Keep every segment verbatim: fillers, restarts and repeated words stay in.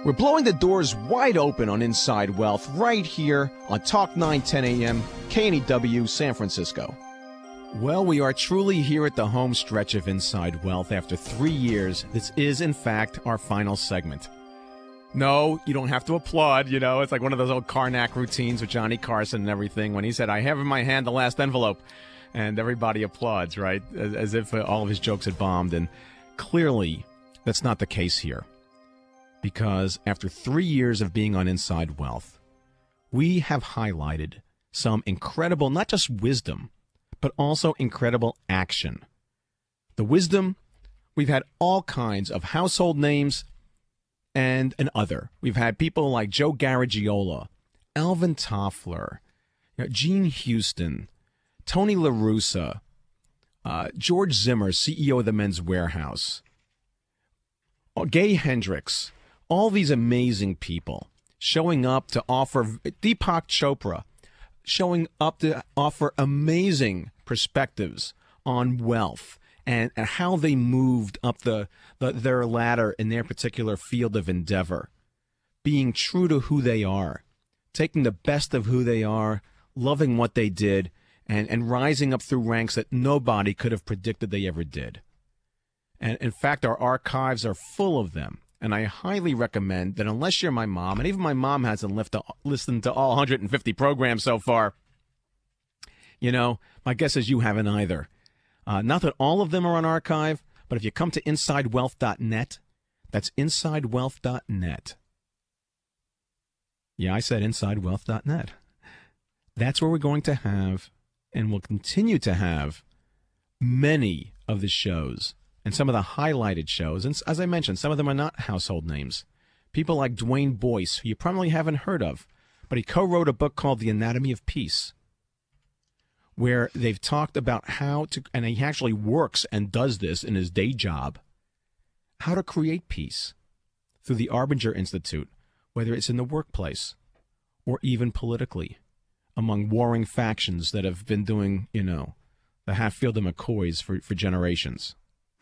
We're blowing the doors wide open on Inside Wealth right here on Talk nine ten A M, K N E W, San Francisco. Well, we are truly here at the home stretch of Inside Wealth after three years. This is, in fact, our final segment. No, you don't have to applaud, you know. It's like one of those old Karnak routines with Johnny Carson and everything when he said, I have in my hand the last envelope. And everybody applauds, right, as, as if all of his jokes had bombed. And clearly, that's not the case here. Because after three years of being on Inside Wealth, we have highlighted some incredible, not just wisdom, but also incredible action. The wisdom, we've had all kinds of household names and an other. We've had people like Joe Garagiola, Alvin Toffler, you know, Gene Houston, Tony La Russa, uh, George Zimmer, C E O of the Men's Warehouse, Gay Hendricks, all these amazing people showing up to offer, Deepak Chopra, showing up to offer amazing perspectives on wealth and, and how they moved up the, the their ladder in their particular field of endeavor, being true to who they are, taking the best of who they are, loving what they did, and, and rising up through ranks that nobody could have predicted they ever did. And in fact, our archives are full of them. And I highly recommend that unless you're my mom, and even my mom hasn't lift, listened to all one hundred fifty programs so far, you know, my guess is you haven't either. Uh, not that all of them are on archive, but if you come to inside wealth dot net, that's inside wealth dot net. Yeah, I said inside wealth dot net. That's where we're going to have, and will continue to have, many of the shows. And some of the highlighted shows, and as I mentioned, some of them are not household names. People like Dwayne Boyce, who you probably haven't heard of, but he co-wrote a book called The Anatomy of Peace, where they've talked about how to, and he actually works and does this in his day job, how to create peace through the Arbinger Institute, whether it's in the workplace or even politically, among warring factions that have been doing, you know, the Hatfield and McCoys for, for generations.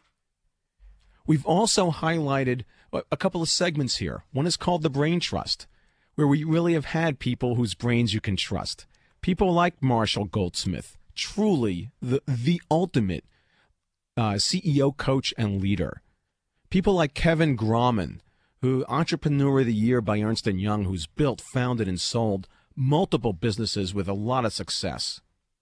We've also highlighted a couple of segments here. One is called the Brain Trust, where we really have had people whose brains you can trust. People like Marshall Goldsmith, truly the, the ultimate uh, C E O, coach, and leader. People like Kevin Grauman, who Entrepreneur of the Year by Ernst and Young, who's built, founded, and sold multiple businesses with a lot of success.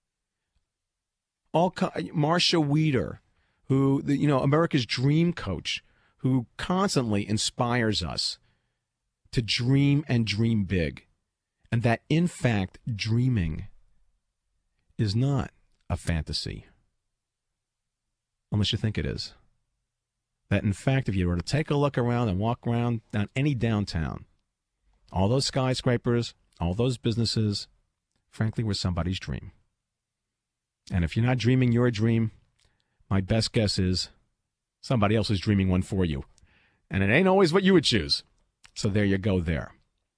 All Marsha Weeder, who, you know, America's dream coach, who constantly inspires us to dream and dream big. And that, in fact, dreaming is not a fantasy, unless you think it is. That, in fact, if you were to take a look around and walk around down any downtown, all those skyscrapers, all those businesses, frankly, were somebody's dream. And if you're not dreaming your dream, my best guess is somebody else is dreaming one for you. And it ain't always what you would choose. So there you go there.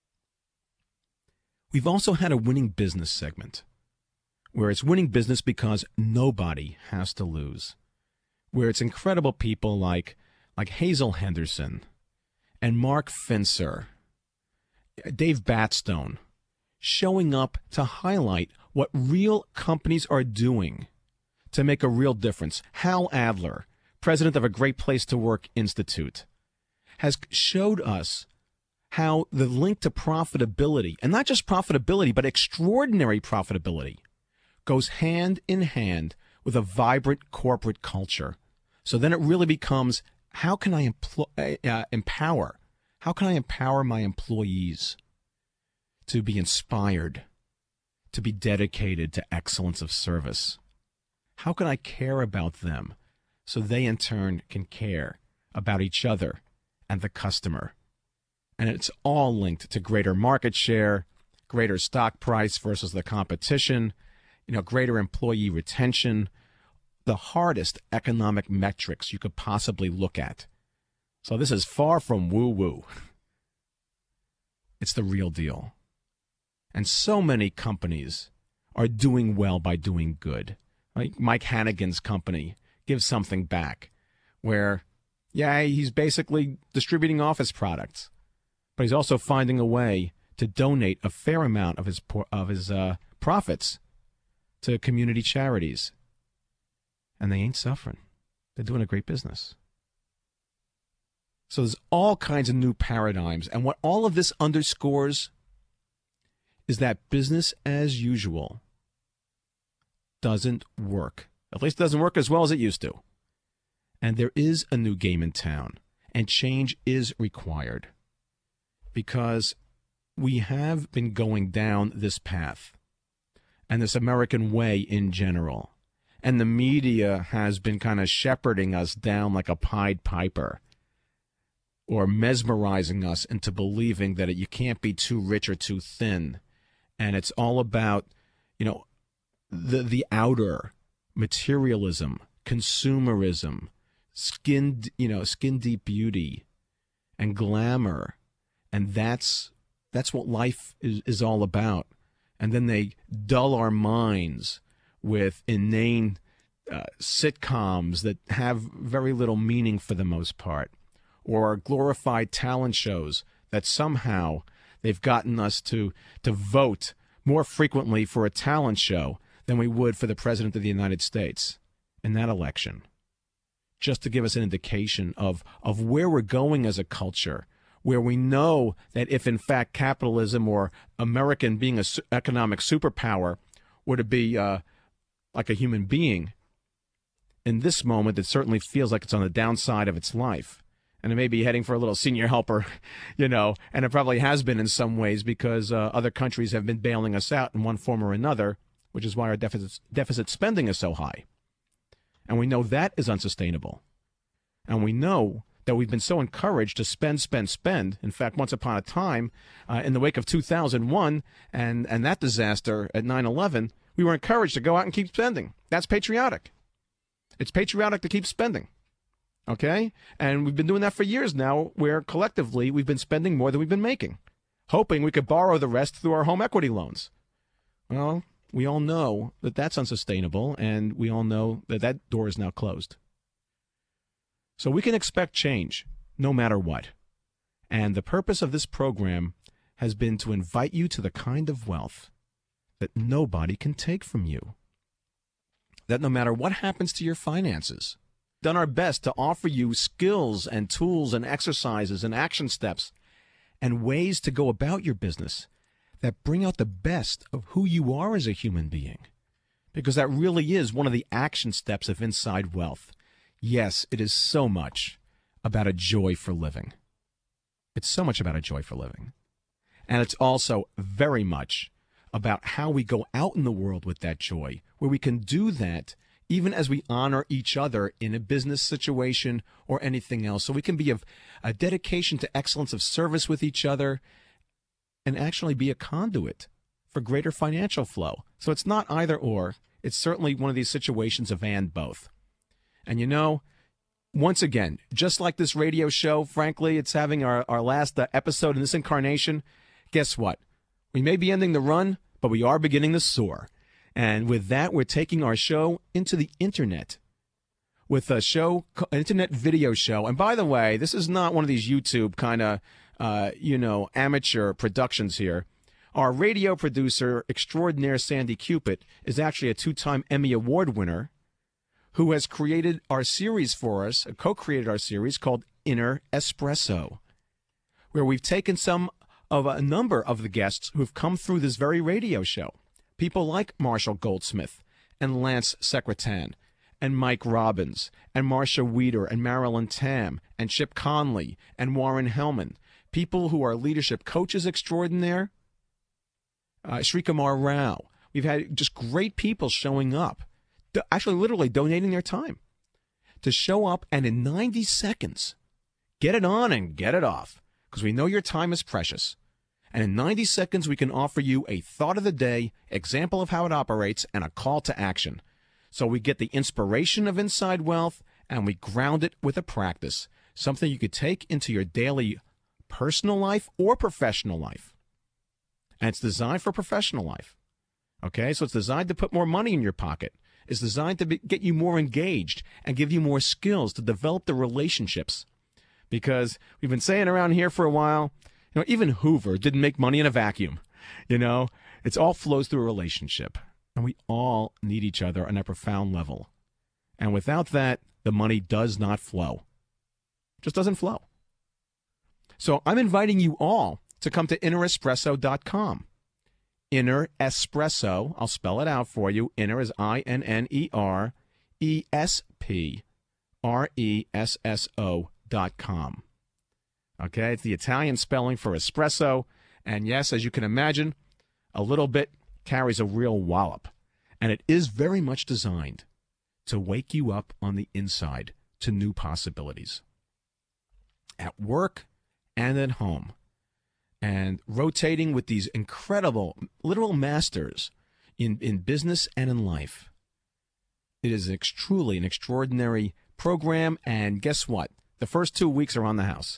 We've also had a winning business segment, where it's winning business because nobody has to lose, where it's incredible people like, like Hazel Henderson and Mark Finser, Dave Batstone, showing up to highlight what real companies are doing to make a real difference. Hal Adler, president of a Great Place to Work Institute, has showed us how the link to profitability, and not just profitability, but extraordinary profitability, goes hand in hand with a vibrant corporate culture. So then it really becomes, how can I empl- uh, empower? How can I empower my employees to be inspired, to be dedicated to excellence of service? How can I care about them so they in turn can care about each other and the customer? And it's all linked to greater market share, greater stock price versus the competition, you know, greater employee retention, the hardest economic metrics you could possibly look at. So this is far from woo-woo. It's the real deal. And so many companies are doing well by doing good. Like Mike Hannigan's company, Give Something Back, where, yeah, he's basically distributing office products, but but he's also finding a way to donate a fair amount of his of his uh, profits to community charities. And they ain't suffering. They're doing a great business. So there's all kinds of new paradigms. And what all of this underscores is that business as usual doesn't work. At least it doesn't work as well as it used to. And there is a new game in town. And change is required. Because we have been going down this path. And this American way in general. And the media has been kind of shepherding us down like a Pied Piper, or mesmerizing us into believing that you can't be too rich or too thin. And it's all about, you know, the the outer, materialism, consumerism, skin, you know, skin deep beauty and glamour. And that's that's what life is, is all about. And then they dull our minds with inane uh, sitcoms that have very little meaning for the most part, or glorified talent shows that somehow they've gotten us to to vote more frequently for a talent show than we would for the President of the United States in that election, just to give us an indication of, of where we're going as a culture, where we know that if, in fact, capitalism or American being an su- economic superpower were to be uh, like a human being, in this moment, it certainly feels like it's on the downside of its life. And it may be heading for a little senior helper, you know, and it probably has been in some ways because uh, other countries have been bailing us out in one form or another, which is why our deficit, deficit spending is so high. And we know that is unsustainable. And we know that we've been so encouraged to spend, spend, spend. In fact, once upon a time, uh, in the wake of two thousand one and, and that disaster at nine eleven, we were encouraged to go out and keep spending. That's patriotic. It's patriotic to keep spending. Okay? And we've been doing that for years now, where collectively we've been spending more than we've been making, hoping we could borrow the rest through our home equity loans. Well, we all know that that's unsustainable, and we all know that that door is now closed. So we can expect change no matter what. And the purpose of this program has been to invite you to the kind of wealth that nobody can take from you. That no matter what happens to your finances, we've done our best to offer you skills and tools and exercises and action steps and ways to go about your business that bring out the best of who you are as a human being. Because that really is one of the action steps of Inside Wealth. Yes, it is so much about a joy for living. It's so much about a joy for living. And it's also very much about how we go out in the world with that joy, where we can do that even as we honor each other in a business situation or anything else. So we can be of a dedication to excellence of service with each other and actually be a conduit for greater financial flow. So it's not either or. It's certainly one of these situations of and both. And you know, once again, just like this radio show, frankly, it's having our, our last uh, episode in this incarnation. Guess what? We may be ending the run, but we are beginning to soar. And with that, we're taking our show into the internet with a show, an internet video show. And by the way, this is not one of these YouTube kind of, uh, you know, amateur productions here. Our radio producer extraordinaire, Sandy Cupid, is actually a two-time Emmy Award winner who has created our series for us, co-created our series called Inner Espresso, where we've taken some of a number of the guests who've come through this very radio show. People like Marshall Goldsmith and Lance Secretan and Mike Robbins and Marsha Weeder and Marilyn Tam and Chip Conley and Warren Hellman. People who are leadership coaches extraordinaire. Uh, Srikumar Rao. We've had just great people showing up, actually literally donating their time to show up and in ninety seconds, get it on and get it off, because we know your time is precious. And in ninety seconds, we can offer you a thought of the day, example of how it operates, and a call to action. So we get the inspiration of Inside Wealth, and we ground it with a practice, something you could take into your daily personal life or professional life. And it's designed for professional life. Okay, so it's designed to put more money in your pocket. It's designed to be, get you more engaged and give you more skills to develop the relationships. Because we've been saying around here for a while, You know, even Hoover didn't make money in a vacuum. You know, it's all flows through a relationship. And we all need each other on a profound level. And without that, the money does not flow. It just doesn't flow. So I'm inviting you all to come to inner espresso dot com. Inner Espresso, I'll spell it out for you. Inner is I N N E R E S P R E S S O dot com. Okay, it's the Italian spelling for espresso. And yes, as you can imagine, a little bit carries a real wallop. And it is very much designed to wake you up on the inside to new possibilities. At work and at home. And rotating with these incredible, literal masters in, in business and in life. It is ex- truly an extraordinary program. And guess what? The first two weeks are on the house.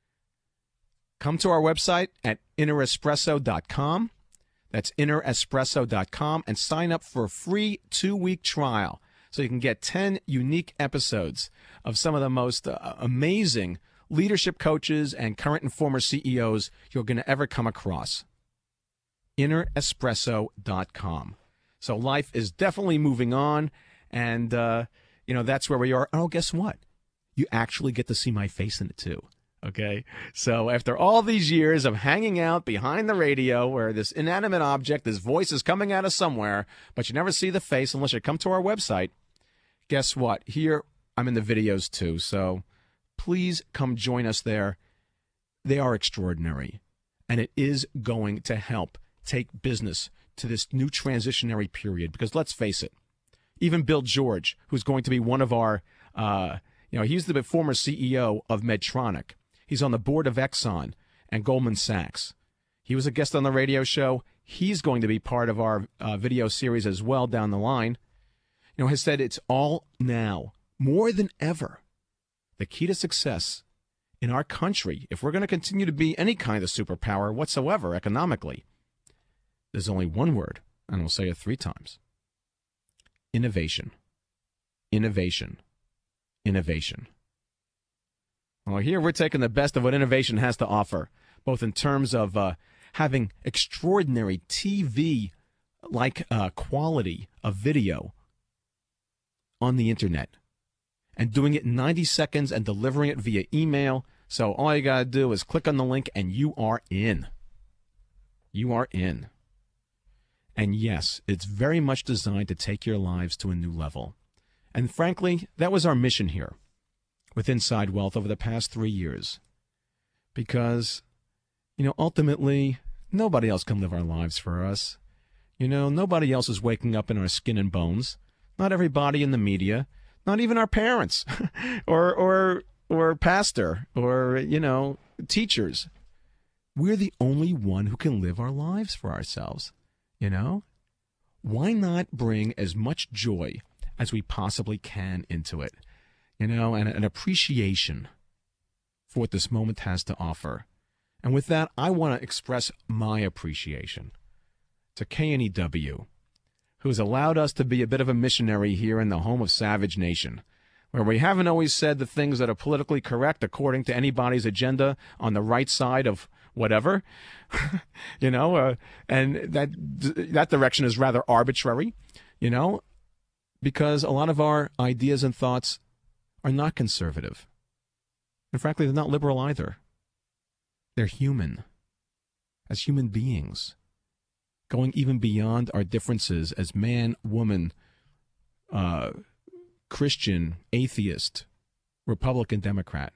Come to our website at inner espresso dot com. That's inner espresso dot com and sign up for a free two-week trial so you can get ten unique episodes of some of the most uh, amazing leadership coaches and current and former C E Os you're going to ever come across. inner espresso dot com. So life is definitely moving on, and, uh, you know, that's where we are. Oh, guess what? You actually get to see my face in it, too. Okay, so after all these years of hanging out behind the radio where this inanimate object, this voice is coming out of somewhere, but you never see the face unless you come to our website, guess what? Here, I'm in the videos too, so please come join us there. They are extraordinary, and it is going to help take business to this new transitionary period, because let's face it, even Bill George, who's going to be one of our, uh, you know, he's the former C E O of Medtronic. He's on the board of Exxon and Goldman Sachs. He was a guest on the radio show. He's going to be part of our uh, video series as well down the line. You know, has said it's all now, more than ever, the key to success in our country, if we're going to continue to be any kind of superpower whatsoever economically, there's only one word, and we'll say it three times. Innovation. Innovation. Innovation. Well, here we're taking the best of what innovation has to offer, both in terms of uh, having extraordinary T V-like uh, quality of video on the internet and doing it in ninety seconds and delivering it via email. So all you got to do is click on the link and you are in. You are in. And yes, it's very much designed to take your lives to a new level. And frankly, that was our mission here with Inside Wealth over the past three years. Because, you know, ultimately, nobody else can live our lives for us. You know, nobody else is waking up in our skin and bones. Not everybody in the media, not even our parents or or or pastor or, you know, teachers. We're the only one who can live our lives for ourselves, you know? Why not bring as much joy as we possibly can into it? You know, and an appreciation for what this moment has to offer. And with that, I want to express my appreciation to K N E W, who has allowed us to be a bit of a missionary here in the home of Savage Nation, where we haven't always said the things that are politically correct according to anybody's agenda on the right side of whatever, you know, uh, and that that direction is rather arbitrary, you know, because a lot of our ideas and thoughts are not conservative. And frankly, they're not liberal either. They're human, as human beings, going even beyond our differences as man, woman, uh, Christian, atheist, Republican, Democrat.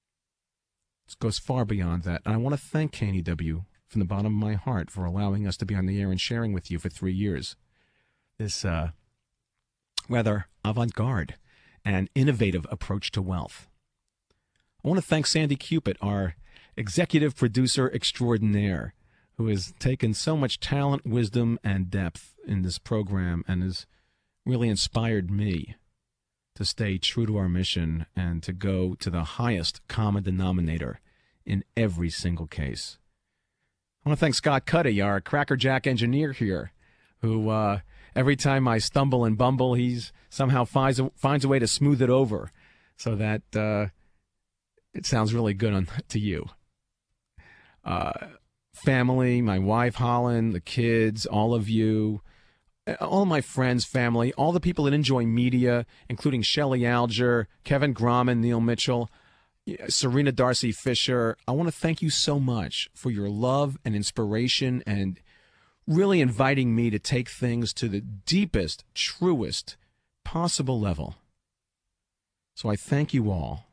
It goes far beyond that. And I want to thank K N E W from the bottom of my heart for allowing us to be on the air and sharing with you for three years. This uh, rather avant-garde and innovative approach to wealth. I want to thank Sandy Cupid, our executive producer extraordinaire, who has taken so much talent, wisdom, and depth in this program and has really inspired me to stay true to our mission and to go to the highest common denominator in every single case. I want to thank Scott Cuddy, our crackerjack engineer here, who uh, every time I stumble and bumble, he's somehow finds a, finds a way to smooth it over so that uh, it sounds really good on, to you. uh, family, my wife, Holland, the kids, all of you, all my friends, family, all the people that enjoy media, including Shelley Alger, Kevin Graham, Neil Mitchell, Serena Darcy Fisher. I want to thank you so much for your love and inspiration and really inviting me to take things to the deepest, truest possible level. So I thank you all.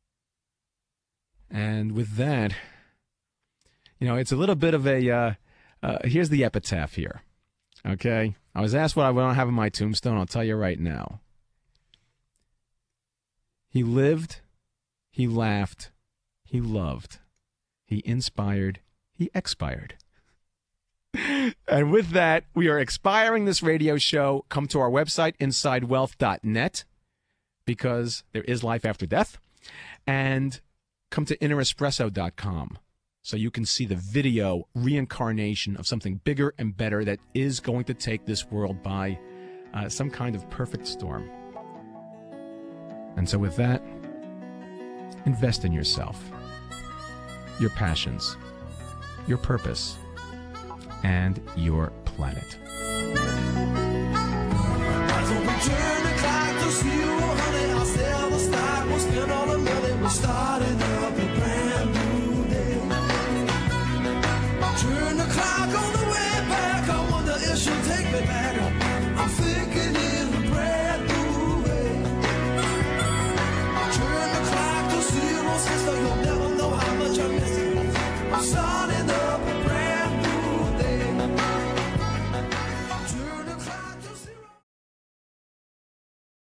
And with that, you know, it's a little bit of a, uh, uh, here's the epitaph here, okay? I was asked what I want to have on my tombstone. I'll tell you right now. He lived, he laughed, he loved, he inspired, he expired. And with that, we are expiring this radio show. Come to our website, inside wealth dot net, because there is life after death. And come to inner espresso dot com so you can see the video reincarnation of something bigger and better that is going to take this world by uh, some kind of perfect storm. And so with that, invest in yourself, your passions, your purpose, and your planet.